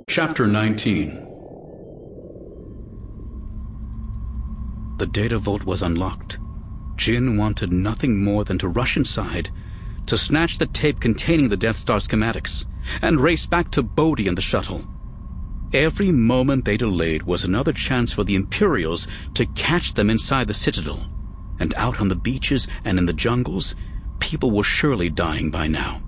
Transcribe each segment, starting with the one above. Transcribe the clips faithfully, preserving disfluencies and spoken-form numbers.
Chapter nineteen. The data vault was unlocked. Jin wanted nothing more than to rush inside, to snatch the tape containing the Death Star schematics, and race back to Bodhi and the shuttle. Every moment they delayed was another chance for the Imperials to catch them inside the Citadel. And out on the beaches and in the jungles, people were surely dying by now.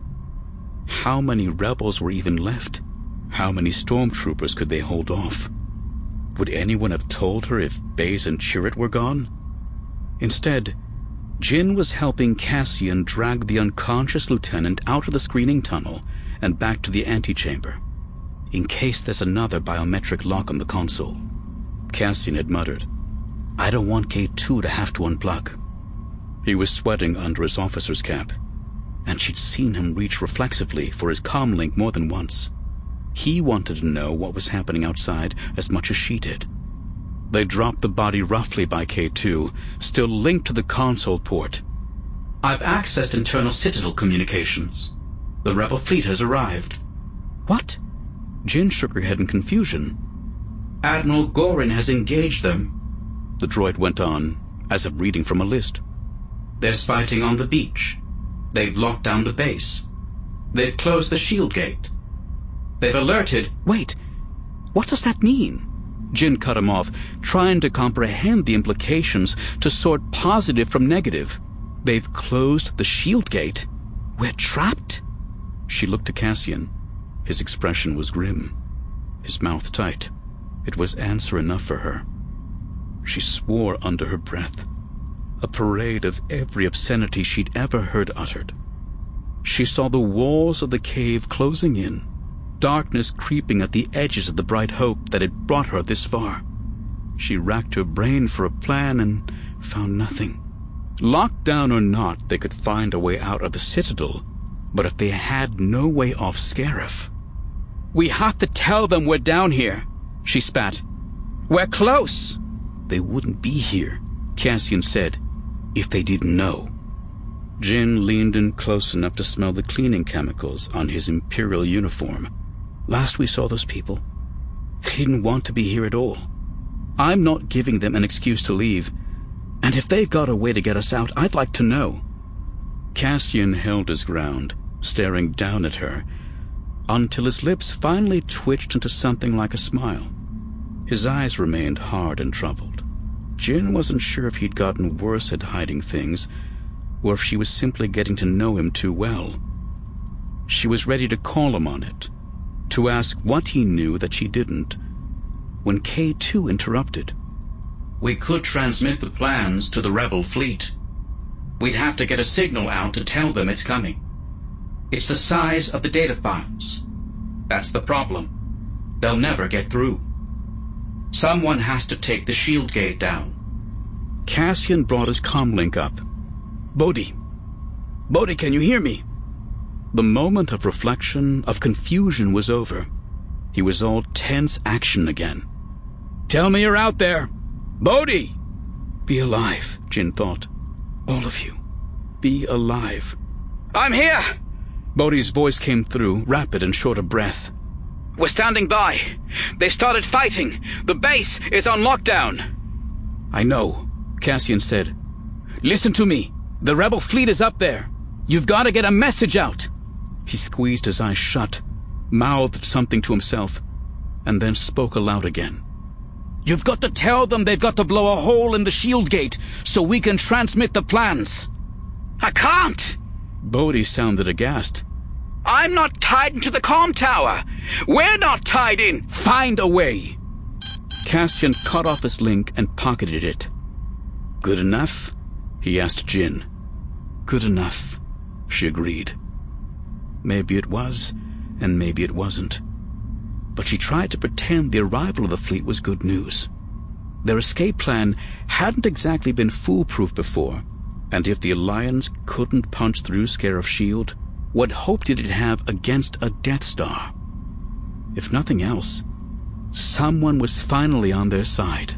How many rebels were even left? How many stormtroopers could they hold off? Would anyone have told her if Baze and Chirrut were gone? Instead, Jin was helping Cassian drag the unconscious lieutenant out of the screening tunnel and back to the antechamber, in case there's another biometric lock on the console. Cassian had muttered, "I don't want K two to have to unplug." He was sweating under his officer's cap, and she'd seen him reach reflexively for his comlink more than once. He wanted to know what was happening outside as much as she did. They dropped the body roughly by K two, still linked to the console port. "I've accessed internal Citadel communications. The rebel fleet has arrived." "What?" Jin shook her head in confusion. "Admiral Gorin has engaged them," the droid went on, as if reading from a list. "There's fighting on the beach. They've locked down the base. They've closed the shield gate. They've alerted—" "Wait, what does that mean?" Jin cut him off, trying to comprehend the implications, to sort positive from negative. "They've closed the shield gate? We're trapped?" She looked to Cassian. His expression was grim, his mouth tight. It was answer enough for her. She swore under her breath, a parade of every obscenity she'd ever heard uttered. She saw the walls of the cave closing in, darkness creeping at the edges of the bright hope that had brought her this far. She racked her brain for a plan and found nothing. Locked down or not, they could find a way out of the Citadel, but if they had no way off Scarif— "We have to tell them we're down here," she spat. "We're close." "They wouldn't be here," Cassian said, "if they didn't know." Jin leaned in close enough to smell the cleaning chemicals on his Imperial uniform. "Last we saw those people, they didn't want to be here at all. I'm not giving them an excuse to leave, and if they've got a way to get us out, I'd like to know." Cassian held his ground, staring down at her, until his lips finally twitched into something like a smile. His eyes remained hard and troubled. Jin wasn't sure if he'd gotten worse at hiding things, or if she was simply getting to know him too well. She was ready to call him on it, to ask what he knew that she didn't, when K two interrupted. "We could transmit the plans to the rebel fleet. We'd have to get a signal out to tell them it's coming. It's the size of the data files. That's the problem. They'll never get through. Someone has to take the shield gate down." Cassian brought his comlink up. "Bodhi. Bodhi, can you hear me?" The moment of reflection, of confusion was over. He was all tense action again. "Tell me you're out there! Bodhi!" Be alive, Jin thought. All of you. Be alive. "I'm here!" Bodhi's voice came through, rapid and short of breath. "We're standing by. They started fighting. The base is on lockdown." "I know," Cassian said. "Listen to me. The rebel fleet is up there. You've got to get a message out." He squeezed his eyes shut, mouthed something to himself, and then spoke aloud again. "You've got to tell them they've got to blow a hole in the shield gate so we can transmit the plans." "I can't!" Bodhi sounded aghast. "I'm not tied into the comm tower. We're not tied in." "Find a way." Cassian cut off his link and pocketed it. "Good enough?" he asked Jin. "Good enough," she agreed. Maybe it was, and maybe it wasn't. But she tried to pretend the arrival of the fleet was good news. Their escape plan hadn't exactly been foolproof before, and if the Alliance couldn't punch through Scarif's shield, what hope did it have against a Death Star? If nothing else, someone was finally on their side.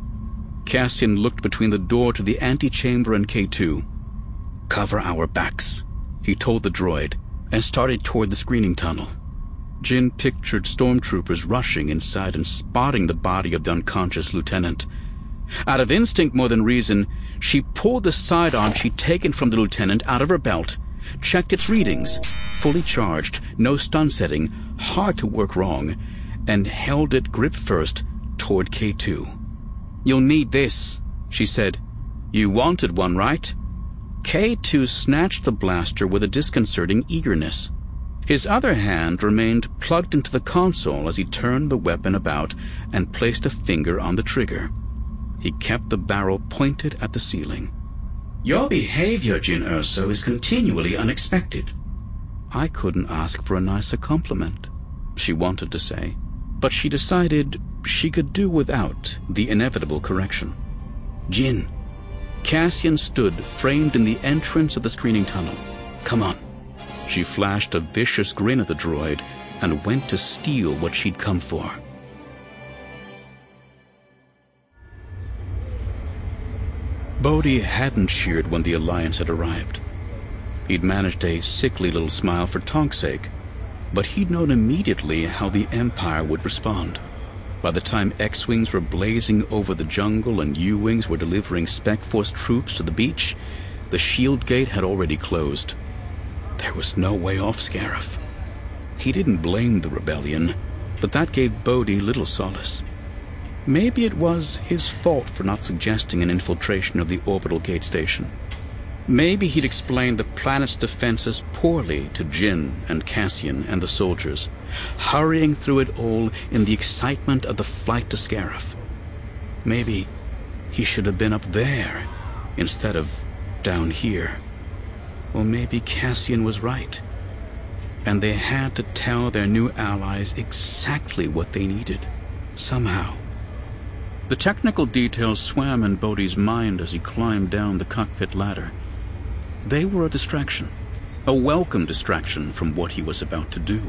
Cassian looked between the door to the antechamber and K two. "Cover our backs," he told the droid, and started toward the screening tunnel. Jin pictured stormtroopers rushing inside and spotting the body of the unconscious lieutenant. Out of instinct more than reason, she pulled the sidearm she'd taken from the lieutenant out of her belt, checked its readings, fully charged, no stun setting, hard to work wrong, and held it grip first toward K two. "You'll need this," she said. "You wanted one, right?" K two snatched the blaster with a disconcerting eagerness. His other hand remained plugged into the console as he turned the weapon about and placed a finger on the trigger. He kept the barrel pointed at the ceiling. "Your behavior, Jyn Erso, is continually unexpected." I couldn't ask for a nicer compliment, she wanted to say, but she decided she could do without the inevitable correction. "Jyn." Cassian stood framed in the entrance of the screening tunnel. "Come on." She flashed a vicious grin at the droid and went to steal what she'd come for. Bodhi hadn't cheered when the Alliance had arrived. He'd managed a sickly little smile for Tonk's sake, but he'd known immediately how the Empire would respond. By the time X-Wings were blazing over the jungle and U-Wings were delivering Spec Force troops to the beach, the shield gate had already closed. There was no way off Scarif. He didn't blame the rebellion, but that gave Bodhi little solace. Maybe it was his fault for not suggesting an infiltration of the orbital gate station. Maybe he'd explained the planet's defenses poorly to Jyn and Cassian and the soldiers, hurrying through it all in the excitement of the flight to Scarif. Maybe he should have been up there instead of down here. Or maybe Cassian was right, and they had to tell their new allies exactly what they needed, somehow. The technical details swam in Bodhi's mind as he climbed down the cockpit ladder. They were a distraction, a welcome distraction from what he was about to do.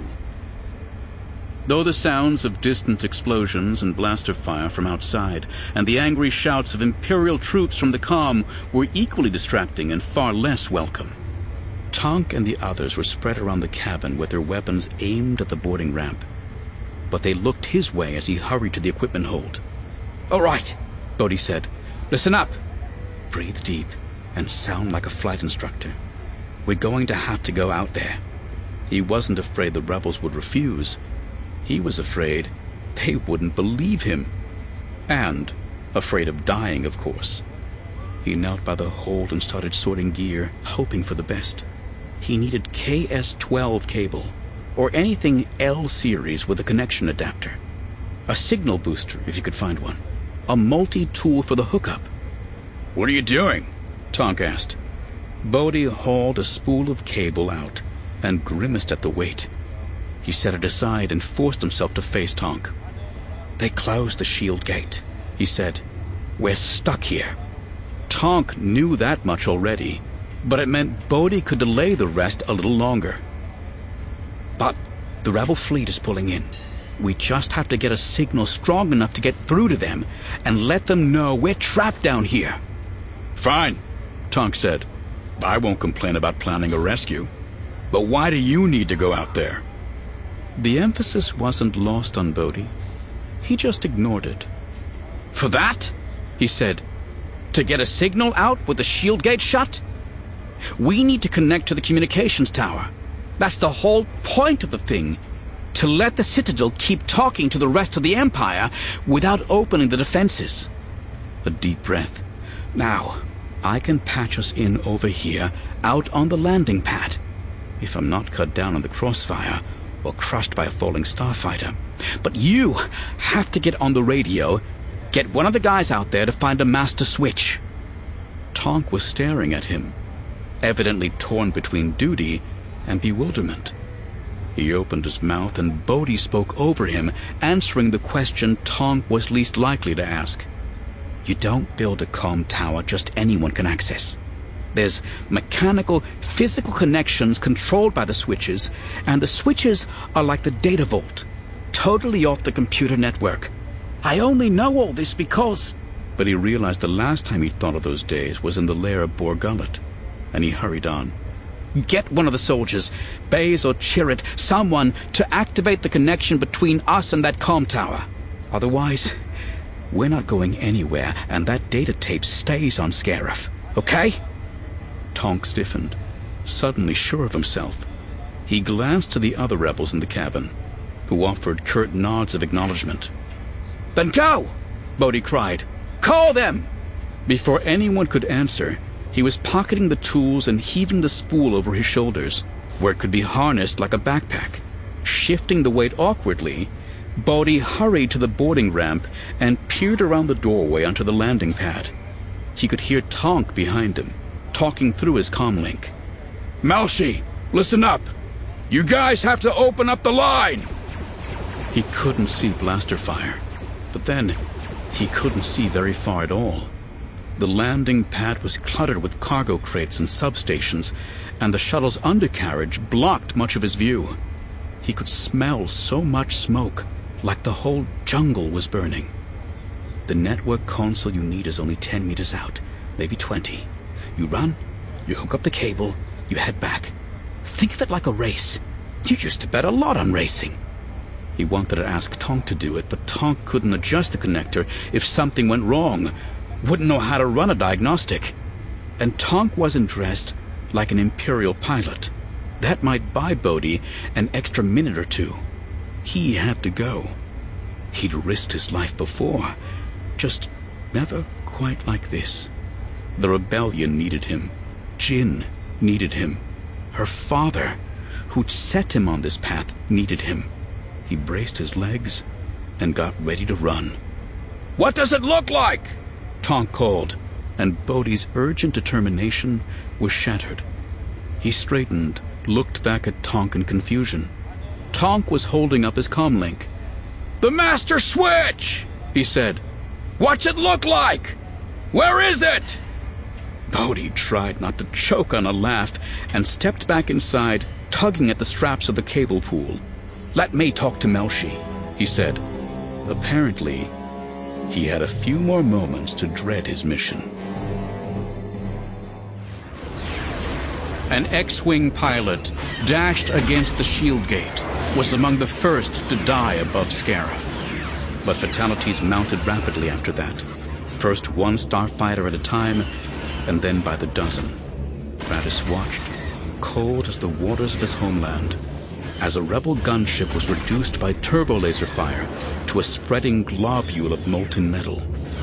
Though the sounds of distant explosions and blaster fire from outside and the angry shouts of Imperial troops from the comm were equally distracting and far less welcome, Tonk and the others were spread around the cabin with their weapons aimed at the boarding ramp. But they looked his way as he hurried to the equipment hold. "All right," Bodhi said. "Listen up. Breathe deep and sound like a flight instructor. We're going to have to go out there." He wasn't afraid the rebels would refuse. He was afraid they wouldn't believe him. And afraid of dying, of course. He knelt by the hold and started sorting gear, hoping for the best. He needed K S twelve cable, or anything L-series with a connection adapter. A signal booster, if you could find one. A multi-tool for the hookup. "What are you doing?" Tonk asked. Bodhi hauled a spool of cable out and grimaced at the weight. He set it aside and forced himself to face Tonk. "They closed the shield gate," he said. "We're stuck here." Tonk knew that much already, but it meant Bodhi could delay the rest a little longer. "But the rebel fleet is pulling in. We just have to get a signal strong enough to get through to them and let them know we're trapped down here." "Fine," Tonk said. "I won't complain about planning a rescue. But why do you need to go out there?" The emphasis wasn't lost on Bodhi. He just ignored it. "For that?" he said. "To get a signal out with the shield gate shut? We need to connect to the communications tower. That's the whole point of the thing. To let the Citadel keep talking to the rest of the Empire without opening the defenses." A deep breath. "Now, I can patch us in over here, out on the landing pad. If I'm not cut down in the crossfire or crushed by a falling starfighter. But you have to get on the radio, get one of the guys out there to find a master switch." Tonk was staring at him, evidently torn between duty and bewilderment. He opened his mouth and Bodhi spoke over him, answering the question Tonk was least likely to ask. "You don't build a comm tower just anyone can access. There's mechanical, physical connections controlled by the switches, and the switches are like the data vault, totally off the computer network. I only know all this because—" But he realized the last time he'd thought of those days was in the lair of Bor Gullet, and he hurried on. Get one of the soldiers, Baze or Chirrut, someone, to activate the connection between us and that comm tower. Otherwise, we're not going anywhere, and that data tape stays on Scarif, okay? Tonk stiffened, suddenly sure of himself. He glanced to the other rebels in the cabin, who offered curt nods of acknowledgement. "Then go!" Bodhi cried. "Call them!" Before anyone could answer, he was pocketing the tools and heaving the spool over his shoulders, where it could be harnessed like a backpack. Shifting the weight awkwardly, Bodhi hurried to the boarding ramp and peered around the doorway onto the landing pad. He could hear Tonk behind him, talking through his comlink. "Melshi, listen up! You guys have to open up the line!" He couldn't see blaster fire, but then he couldn't see very far at all. The landing pad was cluttered with cargo crates and substations, and the shuttle's undercarriage blocked much of his view. He could smell so much smoke, like the whole jungle was burning. The network console you need is only ten meters out, maybe twenty. You run, you hook up the cable, you head back. Think of it like a race. You used to bet a lot on racing. He wanted to ask Tonk to do it, but Tonk couldn't adjust the connector if something went wrong. Wouldn't know how to run a diagnostic. And Tonk wasn't dressed like an Imperial pilot. That might buy Bodhi an extra minute or two. He had to go. He'd risked his life before, just never quite like this. The rebellion needed him. Jyn needed him. Her father, who'd set him on this path, needed him. He braced his legs and got ready to run. "What does it look like?" Tonk called, and Bodhi's urgent determination was shattered. He straightened, looked back at Tonk in confusion. Tonk was holding up his comlink. "The master switch!" he said. "What's it look like? Where is it?" Bodhi tried not to choke on a laugh and stepped back inside, tugging at the straps of the cable pool. "Let me talk to Melshi," he said. Apparently, he had a few more moments to dread his mission. An X-Wing pilot dashed against the shield gate, was among the first to die above Scarif. But fatalities mounted rapidly after that, first one starfighter at a time, and then by the dozen. Raddus watched, cold as the waters of his homeland, as a rebel gunship was reduced by turbo laser fire to a spreading globule of molten metal.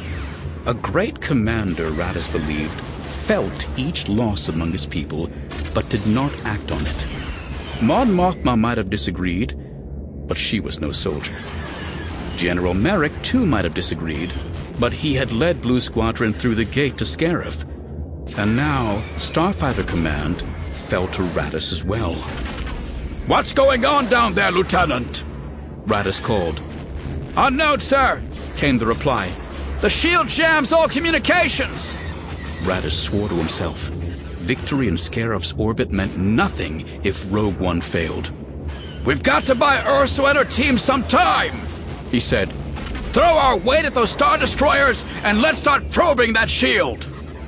A great commander, Raddus believed, felt each loss among his people, but did not act on it. Mon Mothma might have disagreed, but she was no soldier. General Merrick, too, might have disagreed, but he had led Blue Squadron through the gate to Scarif. And now, Starfighter Command fell to Raddus as well. "What's going on down there, Lieutenant?" Raddus called. "Unknown, sir," came the reply. "The shield jams all communications." Raddus swore to himself. Victory in Scarif's orbit meant nothing if Rogue One failed. "We've got to buy Urso and her team some time," he said. "Throw our weight at those Star Destroyers and let's start probing that shield."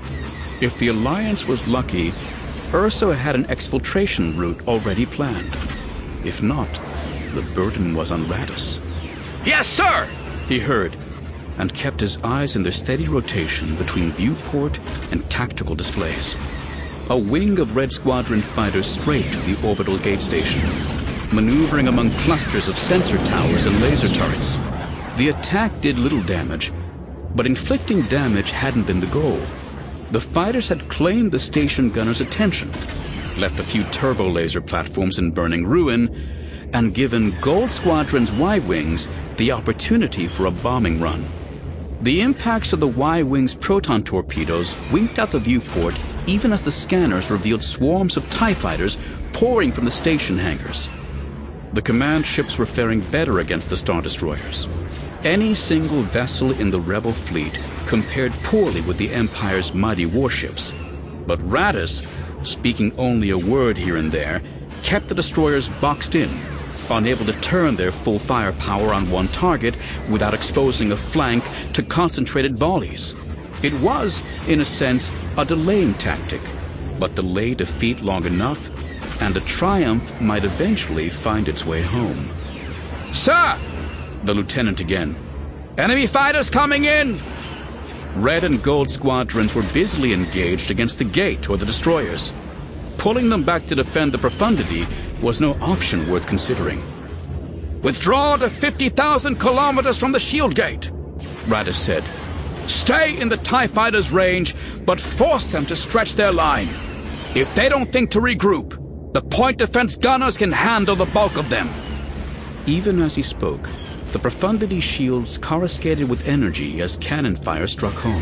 If the Alliance was lucky, Urso had an exfiltration route already planned. If not, the burden was on Raddus. "Yes, sir," he heard, and kept his eyes in their steady rotation between viewport and tactical displays. A wing of Red Squadron fighters strafed the orbital gate station, maneuvering among clusters of sensor towers and laser turrets. The attack did little damage, but inflicting damage hadn't been the goal. The fighters had claimed the station gunner's attention, left a few turbo laser platforms in burning ruin, and given Gold Squadron's Y-Wings the opportunity for a bombing run. The impacts of the Y-Wing's proton torpedoes winked out the viewport even as the scanners revealed swarms of TIE fighters pouring from the station hangars. The command ships were faring better against the Star Destroyers. Any single vessel in the rebel fleet compared poorly with the Empire's mighty warships. But Raddus, speaking only a word here and there, kept the destroyers boxed in, unable to turn their full firepower on one target without exposing a flank to concentrated volleys. It was, in a sense, a delaying tactic, but delay defeat long enough and a triumph might eventually find its way home. "Sir!" The lieutenant again. "Enemy fighters coming in!" Red and Gold squadrons were busily engaged against the gate or the destroyers. Pulling them back to defend the Profundity was no option worth considering. "Withdraw to fifty thousand kilometers from the shield gate," Raddus said. "Stay in the TIE fighters' range, but force them to stretch their line. If they don't think to regroup, the point defense gunners can handle the bulk of them." Even as he spoke, the Profundity shields coruscated with energy as cannon fire struck home.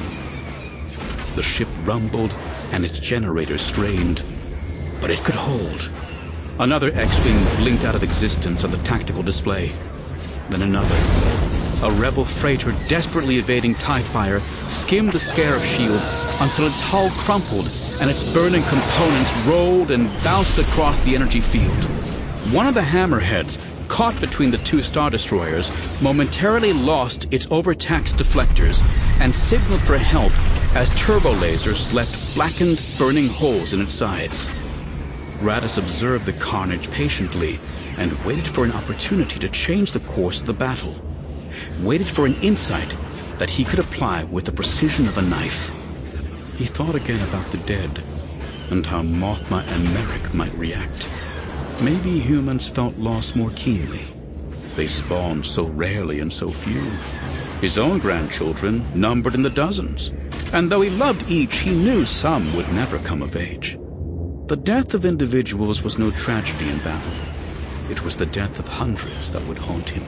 The ship rumbled and its generators strained, but it could hold. Another X-Wing blinked out of existence on the tactical display. Then another. A rebel freighter desperately evading TIE fire skimmed the Scarab shield until its hull crumpled and its burning components rolled and bounced across the energy field. One of the hammerheads, caught between the two Star Destroyers, momentarily lost its overtaxed deflectors and signaled for help as turbo lasers left blackened, burning holes in its sides. Raddus observed the carnage patiently and waited for an opportunity to change the course of the battle. Waited for an insight that he could apply with the precision of a knife. He thought again about the dead and how Mothma and Merrick might react. Maybe humans felt loss more keenly. They spawned so rarely and so few. His own grandchildren numbered in the dozens, and though he loved each, he knew some would never come of age. The death of individuals was no tragedy in battle. It was the death of hundreds that would haunt him.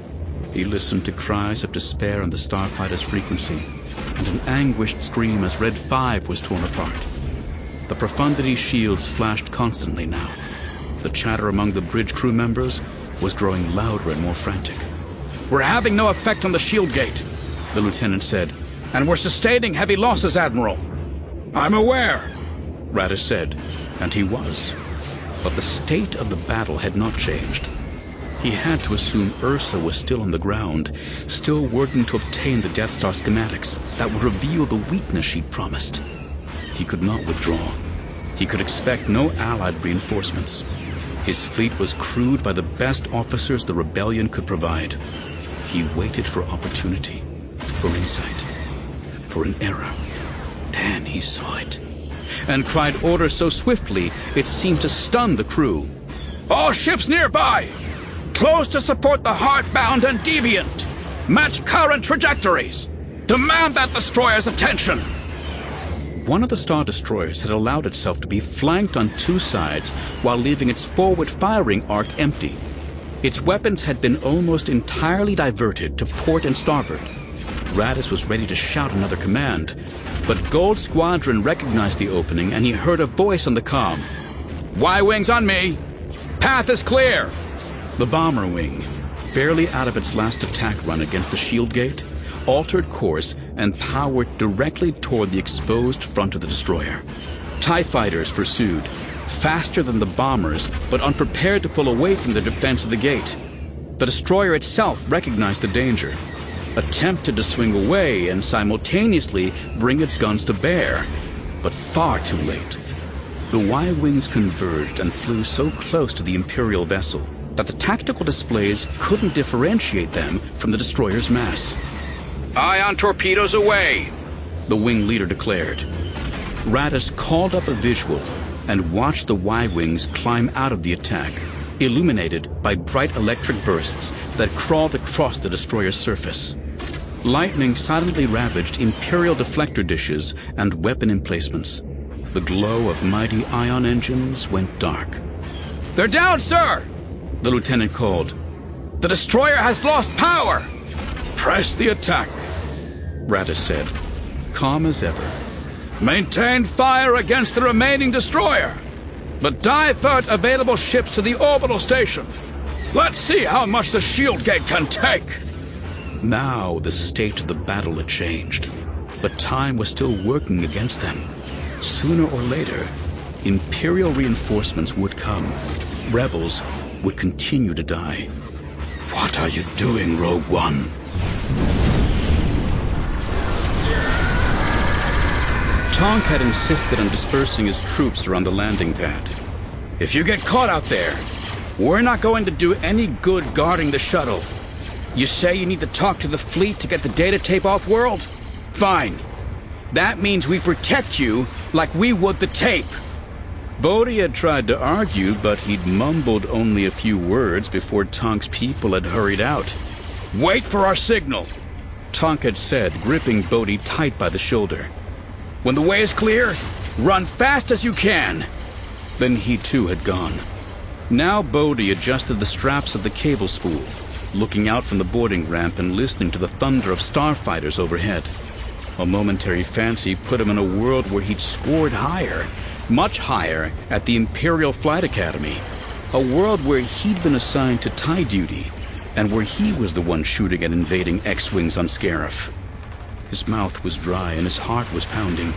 He listened to cries of despair on the starfighter's frequency, and an anguished scream as Red Five was torn apart. The Profundity shields flashed constantly now. The chatter among the bridge crew members was growing louder and more frantic. "We're having no effect on the shield gate," the lieutenant said, "and we're sustaining heavy losses, Admiral." "I'm aware," Raddus said, and he was. But the state of the battle had not changed. He had to assume Ursa was still on the ground, still working to obtain the Death Star schematics that would reveal the weakness she'd promised. He could not withdraw. He could expect no Allied reinforcements. His fleet was crewed by the best officers the rebellion could provide. He waited for opportunity, for insight, for an error. Then he saw it, and cried orders so swiftly it seemed to stun the crew. "All ships nearby! Close to support the Heartbound and Deviant! Match current trajectories! Demand that destroyer's attention!" One of the Star Destroyers had allowed itself to be flanked on two sides while leaving its forward firing arc empty. Its weapons had been almost entirely diverted to port and starboard. Raddus was ready to shout another command, but Gold Squadron recognized the opening and he heard a voice on the comm. "Y-Wings on me! Path is clear!" The Bomber Wing, barely out of its last attack run against the shield gate, altered course and powered directly toward the exposed front of the destroyer. TIE fighters pursued, faster than the bombers, but unprepared to pull away from the defense of the gate. The destroyer itself recognized the danger, attempted to swing away and simultaneously bring its guns to bear, but far too late. The Y-Wings converged and flew so close to the Imperial vessel that the tactical displays couldn't differentiate them from the destroyer's mass. "Ion torpedoes away," the wing leader declared. Raddus called up a visual and watched the Y-Wings climb out of the attack, illuminated by bright electric bursts that crawled across the destroyer's surface. Lightning silently ravaged Imperial deflector dishes and weapon emplacements. The glow of mighty ion engines went dark. "They're down, sir!" the lieutenant called. "The destroyer has lost power!" "Press the attack," Raddus said, calm as ever. "Maintain fire against the remaining destroyer, but divert available ships to the orbital station. Let's see how much the shield gate can take." Now the state of the battle had changed, but time was still working against them. Sooner or later, Imperial reinforcements would come. Rebels would continue to die. "What are you doing, Rogue One?" Tonk had insisted on dispersing his troops around the landing pad. If you get caught out there, we're not going to do any good guarding the shuttle. You say you need to talk to the fleet to get the data tape off-world? Fine. That means we protect you like we would the tape. Bodhi had tried to argue, but he'd mumbled only a few words before Tonk's people had hurried out. Wait for our signal, Tonk had said, gripping Bodhi tight by the shoulder. When the way is clear, run fast as you can. Then he too had gone. Now Bodhi adjusted the straps of the cable spool, looking out from the boarding ramp and listening to the thunder of starfighters overhead. A momentary fancy put him in a world where he'd scored higher, much higher, at the Imperial Flight Academy. A world where he'd been assigned to TIE duty, and where he was the one shooting at invading X-Wings on Scarif. His mouth was dry and his heart was pounding.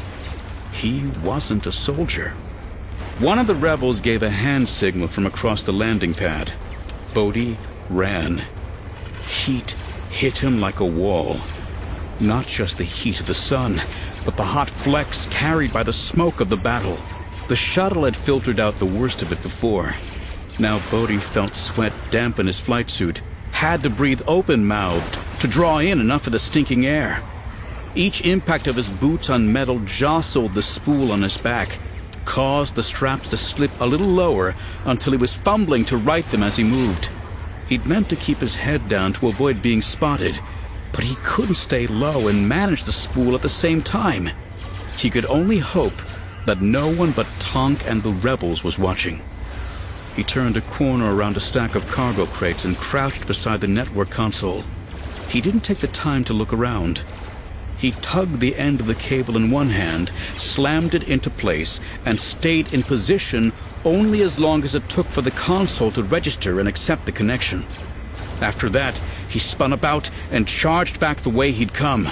He wasn't a soldier. One of the rebels gave a hand signal from across the landing pad. Bodhi ran. Heat hit him like a wall. Not just the heat of the sun, but the hot flecks carried by the smoke of the battle. The shuttle had filtered out the worst of it before. Now Bodhi felt sweat dampen his flight suit, had to breathe open-mouthed to draw in enough of the stinking air. Each impact of his boots on metal jostled the spool on his back, caused the straps to slip a little lower until he was fumbling to right them as he moved. He'd meant to keep his head down to avoid being spotted, but he couldn't stay low and manage the spool at the same time. He could only hope that no one but Tonk and the rebels was watching. He turned a corner around a stack of cargo crates and crouched beside the network console. He didn't take the time to look around. He tugged the end of the cable in one hand, slammed it into place, and stayed in position only as long as it took for the console to register and accept the connection. After that, he spun about and charged back the way he'd come.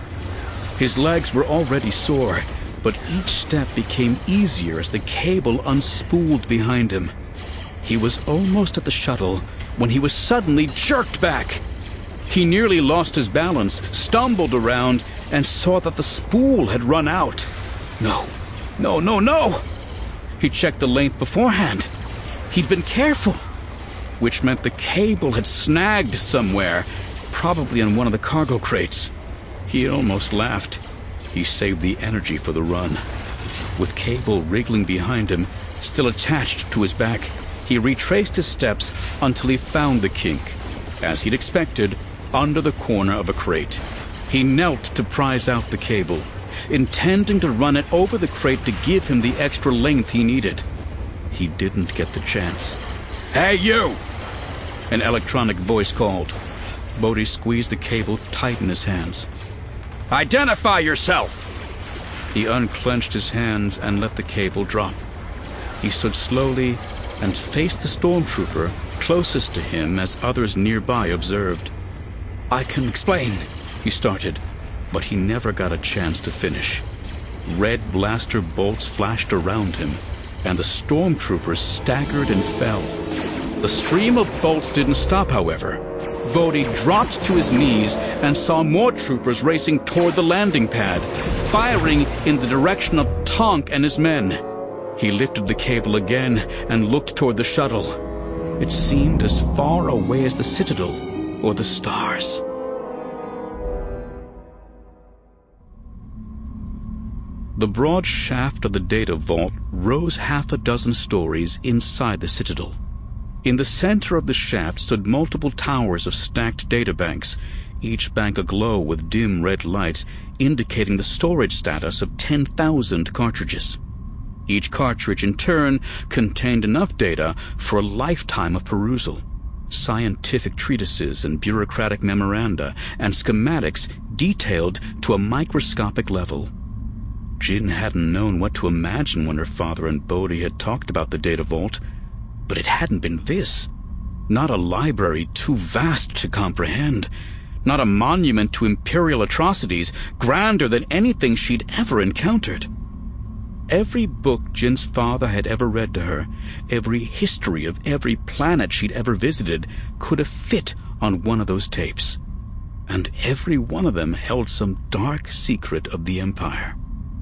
His legs were already sore, but each step became easier as the cable unspooled behind him. He was almost at the shuttle when he was suddenly jerked back. He nearly lost his balance, stumbled around, and saw that the spool had run out. No, no, no, no! He checked the length beforehand. He'd been careful, which meant the cable had snagged somewhere, probably on one of the cargo crates. He almost laughed. He saved the energy for the run. With cable wriggling behind him, still attached to his back, he retraced his steps until he found the kink, as he'd expected, under the corner of a crate. He knelt to prise out the cable, intending to run it over the crate to give him the extra length he needed. He didn't get the chance. "Hey, you!" An electronic voice called. Bodhi squeezed the cable tight in his hands. "Identify yourself!" He unclenched his hands and let the cable drop. He stood slowly and faced the stormtrooper closest to him as others nearby observed. "I can explain," he started, but he never got a chance to finish. Red blaster bolts flashed around him, and the stormtroopers staggered and fell. The stream of bolts didn't stop, however. Bodhi dropped to his knees and saw more troopers racing toward the landing pad, firing in the direction of Tonk and his men. He lifted the cable again and looked toward the shuttle. It seemed as far away as the Citadel or the stars. The broad shaft of the data vault rose half a dozen stories inside the Citadel. In the center of the shaft stood multiple towers of stacked databanks, each bank aglow with dim red lights indicating the storage status of ten thousand cartridges. Each cartridge, in turn, contained enough data for a lifetime of perusal. Scientific treatises and bureaucratic memoranda and schematics detailed to a microscopic level. Jyn hadn't known what to imagine when her father and Bodhi had talked about the data vault, but it hadn't been this. Not a library too vast to comprehend. Not a monument to imperial atrocities grander than anything she'd ever encountered. Every book Jyn's father had ever read to her, every history of every planet she'd ever visited, could have fit on one of those tapes. And every one of them held some dark secret of the Empire.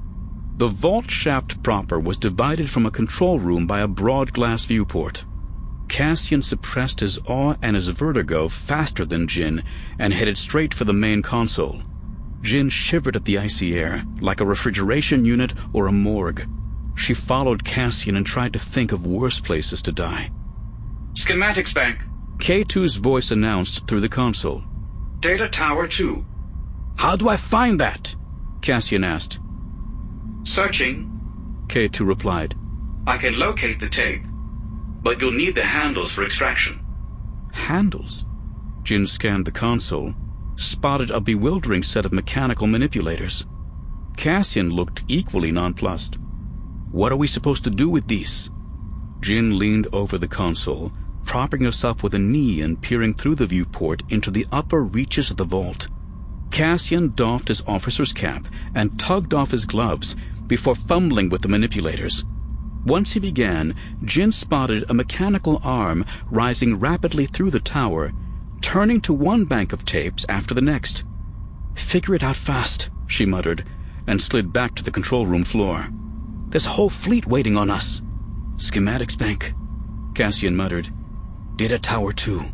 The vault shaft proper was divided from a control room by a broad glass viewport. Cassian suppressed his awe and his vertigo faster than Jin and headed straight for the main console. Jin shivered at the icy air, like a refrigeration unit or a morgue. She followed Cassian and tried to think of worse places to die. Schematics bank, K two's voice announced through the console. Data Tower two. How do I find that? Cassian asked. Searching, K two replied. I can locate the tape, but you'll need the handles for extraction. Handles? Jin scanned the console, spotted a bewildering set of mechanical manipulators. Cassian looked equally nonplussed. What are we supposed to do with these? Jin leaned over the console, propping herself with a knee and peering through the viewport into the upper reaches of the vault. Cassian doffed his officer's cap and tugged off his gloves before fumbling with the manipulators. Once he began, Jin spotted a mechanical arm rising rapidly through the tower, turning to one bank of tapes after the next. Figure it out fast, she muttered, and slid back to the control room floor. There's a whole fleet waiting on us. Schematics bank, Cassian muttered. Data Tower two.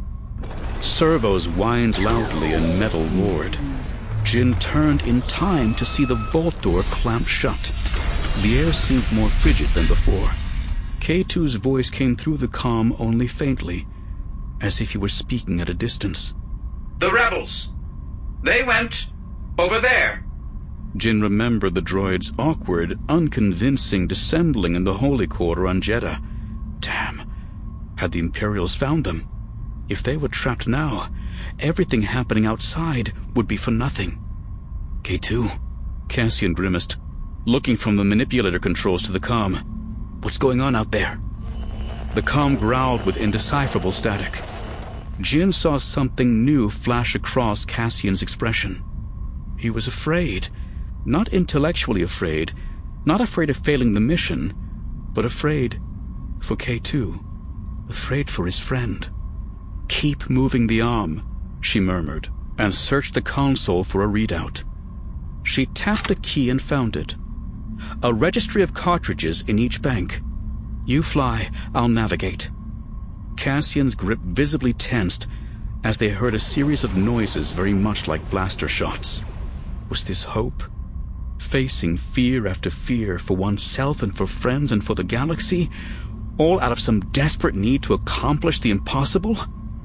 Servos whined loudly and metal roared. Jin turned in time to see the vault door clamp shut. The air seemed more frigid than before. K two's voice came through the comm only faintly, as if he were speaking at a distance. The rebels. They went over there. Jin remembered the droid's awkward, unconvincing dissembling in the Holy Quarter on Jedha. Damn. Had the Imperials found them? If they were trapped now, everything happening outside would be for nothing. K two, Cassian grimaced, looking from the manipulator controls to the comm. What's going on out there? The comm growled with indecipherable static. Jin saw something new flash across Cassian's expression. He was afraid. Not intellectually afraid, not afraid of failing the mission, but afraid for K two, afraid for his friend. Keep moving the arm, she murmured, and searched the console for a readout. She tapped a key and found it. A registry of cartridges in each bank. You fly, I'll navigate. Cassian's grip visibly tensed as they heard a series of noises very much like blaster shots. Was this hope? Facing fear after fear for oneself and for friends and for the galaxy, all out of some desperate need to accomplish the impossible?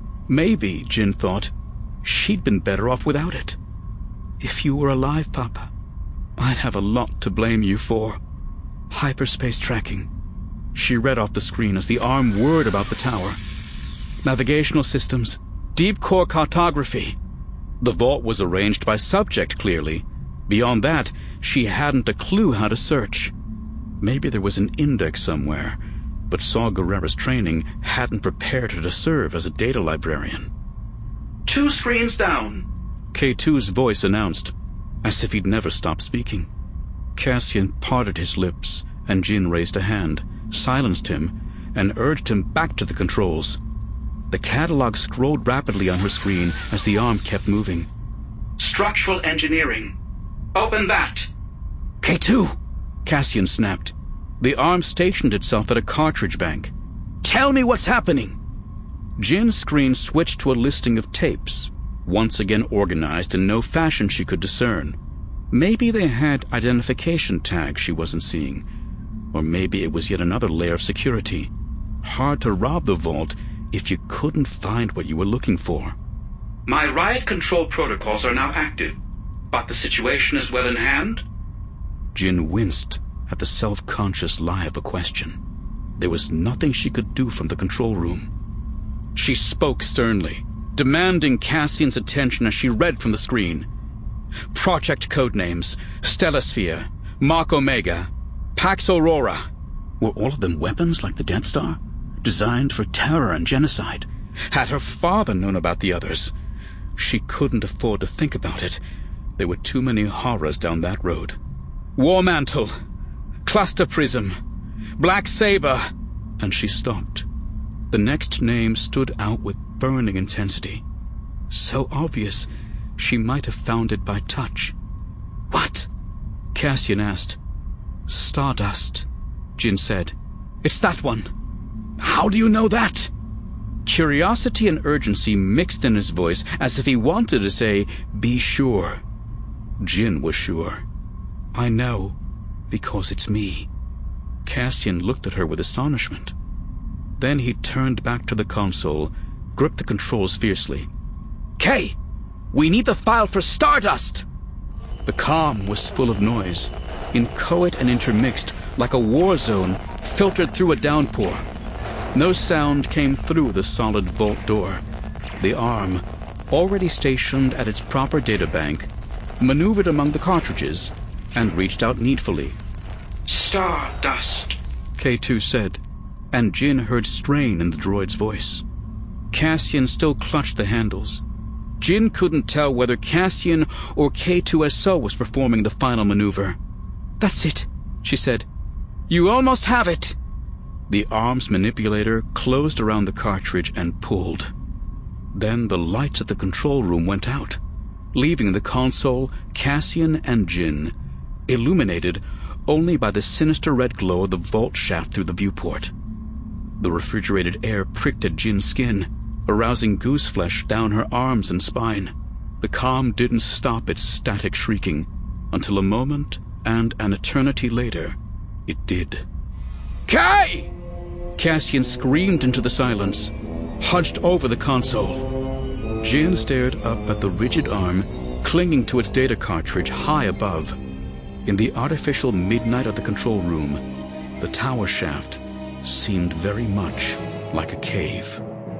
Maybe, Jin thought, she'd been better off without it. If you were alive, Papa, I'd have a lot to blame you for. Hyperspace tracking. She read off the screen as the arm whirred about the tower. Navigational systems. Deep core cartography. The vault was arranged by subject, clearly. Beyond that, she hadn't a clue how to search. Maybe there was an index somewhere, but Saw Gerrera's training hadn't prepared her to serve as a data librarian. Two screens down, K two's voice announced, as if he'd never stopped speaking. Cassian parted his lips, and Jin raised a hand, silenced him, and urged him back to the controls. The catalog scrolled rapidly on her screen as the arm kept moving. Structural engineering. Open that. K two, Cassian snapped. The arm stationed itself at a cartridge bank. Tell me what's happening. Jin's screen switched to a listing of tapes, once again organized in no fashion she could discern. Maybe they had identification tags she wasn't seeing, or maybe it was yet another layer of security. Hard to rob the vault if you couldn't find what you were looking for. My riot control protocols are now active, but the situation is well in hand. Jin winced at the self-conscious lie of a question. There was nothing she could do from the control room. She spoke sternly, demanding Cassian's attention as she read from the screen. Project codenames, Stellosphere, Mach Omega, Pax Aurora. Were all of them weapons like the Death Star? Designed for terror and genocide? Had her father known about the others? She couldn't afford to think about it. There were too many horrors down that road. War Mantle, Cluster Prism, Black Saber, and she stopped. The next name stood out with burning intensity. So obvious, she might have found it by touch. What? Cassian asked. "Stardust," Jin said. "It's that one." "How do you know that?" Curiosity and urgency mixed in his voice as if he wanted to say, "Be sure." Jin was sure. "I know, because it's me." Cassian looked at her with astonishment. Then he turned back to the console, gripped the controls fiercely. "Kay, we need the file for Stardust!" The comm was full of noise, inchoate and intermixed, like a war zone filtered through a downpour. No sound came through the solid vault door. The arm, already stationed at its proper databank, maneuvered among the cartridges and reached out needfully. "Stardust," K two said, and Jin heard strain in the droid's voice. Cassian still clutched the handles. Jin couldn't tell whether Cassian or K two S O was performing the final maneuver. "That's it," she said. "You almost have it." The arms manipulator closed around the cartridge and pulled. Then the lights at the control room went out, leaving the console, Cassian, and Jin illuminated only by the sinister red glow of the vault shaft through the viewport. The refrigerated air pricked at Jin's skin, arousing gooseflesh down her arms and spine. The comm didn't stop its static shrieking until a moment and an eternity later it did. "Kay!" Cassian screamed into the silence, hunched over the console. Jin stared up at the rigid arm clinging to its data cartridge high above. In the artificial midnight of the control room, the tower shaft seemed very much like a cave.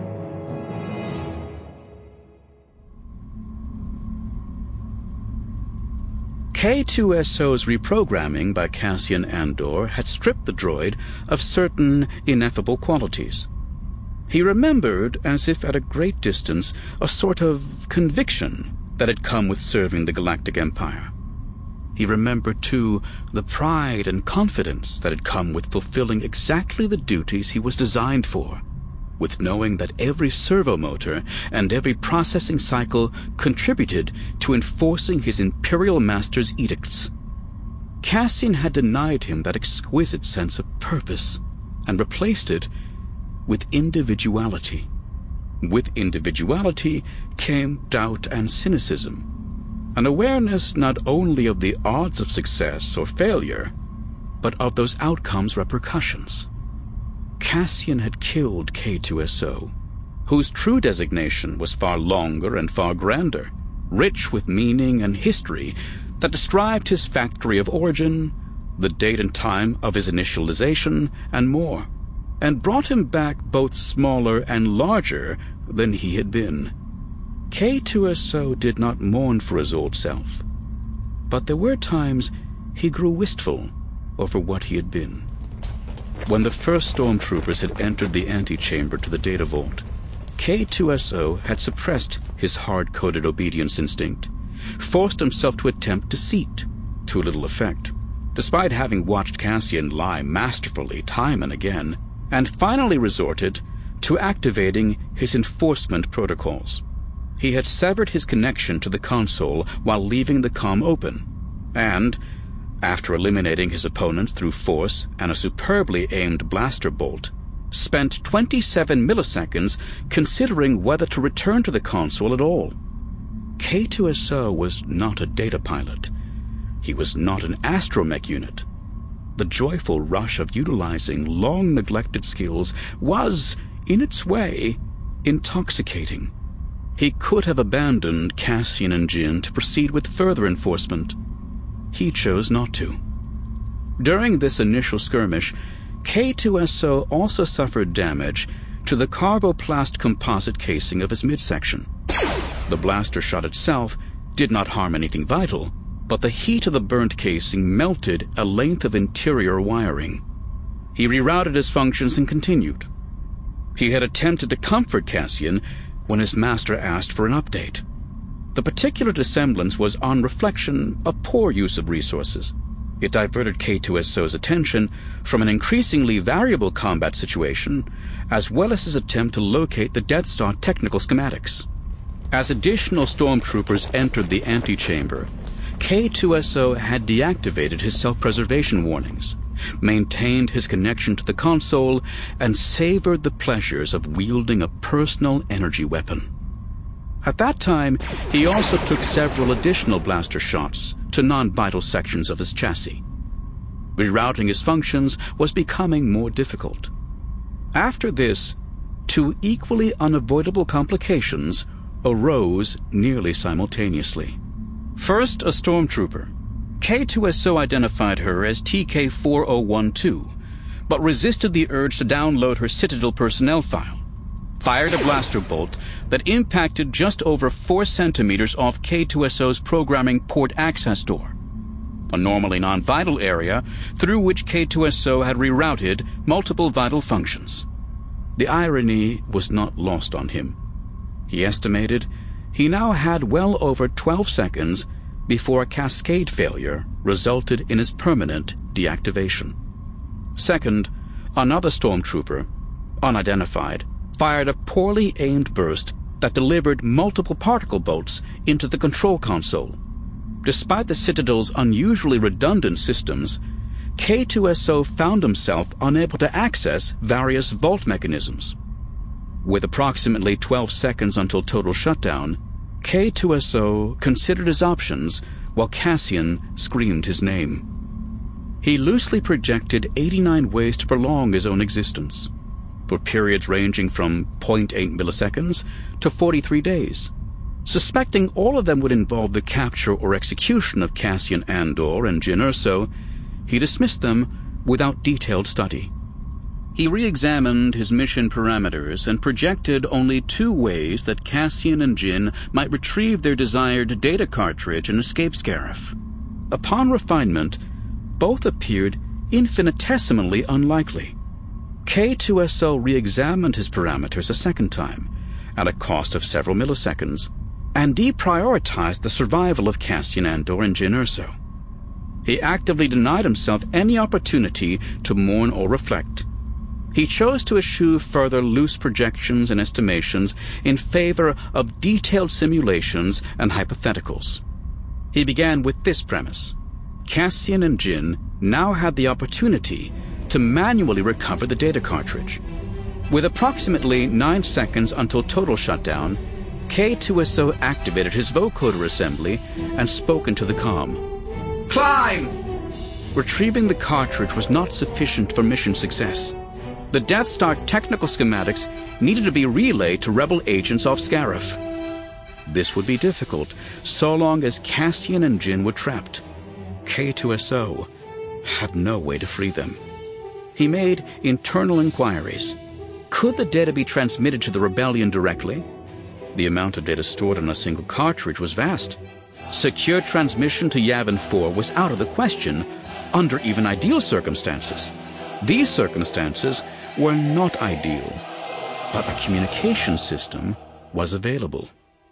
K two S O's reprogramming by Cassian Andor had stripped the droid of certain ineffable qualities. He remembered, as if at a great distance, a sort of conviction that had come with serving the Galactic Empire. He remembered, too, the pride and confidence that had come with fulfilling exactly the duties he was designed for, with knowing that every servo motor and every processing cycle contributed to enforcing his Imperial Master's edicts. Cassian had denied him that exquisite sense of purpose and replaced it with individuality. With individuality came doubt and cynicism, an awareness not only of the odds of success or failure, but of those outcomes' repercussions. Cassian had killed K two S O, whose true designation was far longer and far grander, rich with meaning and history that described his factory of origin, the date and time of his initialization, and more, and brought him back both smaller and larger than he had been. K two S O did not mourn for his old self, but there were times he grew wistful over what he had been. When the first stormtroopers had entered the antechamber to the data vault, K two S O had suppressed his hard-coded obedience instinct, forced himself to attempt deceit, to little effect, despite having watched Cassian lie masterfully time and again, and finally resorted to activating his enforcement protocols. He had severed his connection to the console while leaving the comm open, and, after eliminating his opponents through force and a superbly aimed blaster bolt, spent twenty-seven milliseconds considering whether to return to the console at all. K two S O was not a data pilot. He was not an astromech unit. The joyful rush of utilizing long-neglected skills was, in its way, intoxicating. He could have abandoned Cassian and Jin to proceed with further enforcement. He chose not to. During this initial skirmish, K two S O also suffered damage to the carboplast composite casing of his midsection. The blaster shot itself did not harm anything vital, but the heat of the burnt casing melted a length of interior wiring. He rerouted his functions and continued. He had attempted to comfort Cassian when his master asked for an update. The particular dissemblance was, on reflection, a poor use of resources. It diverted K two S O's attention from an increasingly variable combat situation, as well as his attempt to locate the Death Star technical schematics. As additional stormtroopers entered the antechamber, K two S O had deactivated his self-preservation warnings, maintained his connection to the console, and savored the pleasures of wielding a personal energy weapon. At that time, he also took several additional blaster shots to non-vital sections of his chassis. Rerouting his functions was becoming more difficult. After this, two equally unavoidable complications arose nearly simultaneously. First, a stormtrooper. K two S O identified her as T K four oh one two, but resisted the urge to download her Citadel personnel file, fired a blaster bolt that impacted just over four centimeters off K two S O's programming port access door, a normally non-vital area through which K two S O had rerouted multiple vital functions. The irony was not lost on him. He estimated he now had well over twelve seconds before a cascade failure resulted in his permanent deactivation. Second, another stormtrooper, unidentified, fired a poorly aimed burst that delivered multiple particle bolts into the control console. Despite the Citadel's unusually redundant systems, K two S O found himself unable to access various vault mechanisms. With approximately twelve seconds until total shutdown, K two S O considered his options while Cassian screamed his name. He loosely projected eighty-nine ways to prolong his own existence, for periods ranging from zero point eight milliseconds to forty-three days. Suspecting all of them would involve the capture or execution of Cassian Andor and Jyn Erso, he dismissed them without detailed study. He re-examined his mission parameters and projected only two ways that Cassian and Jyn might retrieve their desired data cartridge and escape Scarif. Upon refinement, both appeared infinitesimally unlikely. K two S O re-examined his parameters a second time, at a cost of several milliseconds, and deprioritized the survival of Cassian Andor and Jyn Erso. He actively denied himself any opportunity to mourn or reflect. He chose to eschew further loose projections and estimations in favor of detailed simulations and hypotheticals. He began with this premise: Cassian and Jyn now had the opportunity to manually recover the data cartridge. With approximately nine seconds until total shutdown, K two S O activated his vocoder assembly and spoke into the comm. Climb! Retrieving the cartridge was not sufficient for mission success. The Death Star technical schematics needed to be relayed to rebel agents off Scarif. This would be difficult, so long as Cassian and Jyn were trapped. K two S O had no way to free them. He made internal inquiries. Could the data be transmitted to the rebellion directly? The amount of data stored on a single cartridge was vast. Secure transmission to Yavin four was out of the question under even ideal circumstances. These circumstances were not ideal, but a communication system was available.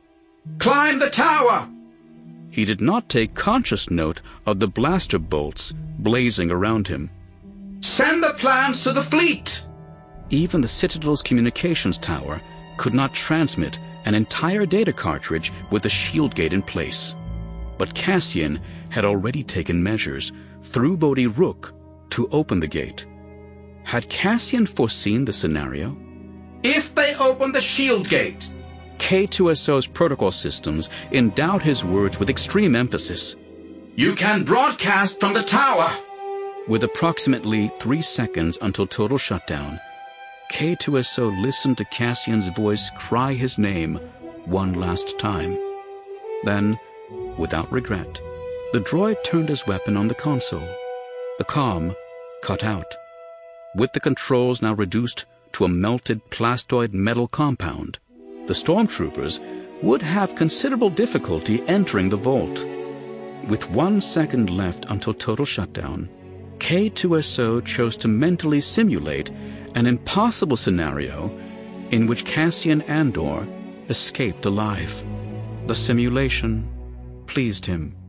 Climb the tower! He did not take conscious note of the blaster bolts blazing around him. Send the plans to the fleet! Even the Citadel's communications tower could not transmit an entire data cartridge with the shield gate in place. But Cassian had already taken measures through Bodhi Rook to open the gate. Had Cassian foreseen the scenario? If they open the shield gate! K two S O's protocol systems endowed his words with extreme emphasis. You can broadcast from the tower! With approximately three seconds until total shutdown, K two S O listened to Cassian's voice cry his name one last time. Then, without regret, the droid turned his weapon on the console. The comm cut out. With the controls now reduced to a melted plastoid metal compound, the stormtroopers would have considerable difficulty entering the vault. With one second left until total shutdown, K two S O chose to mentally simulate an impossible scenario in which Cassian Andor escaped alive. The simulation pleased him.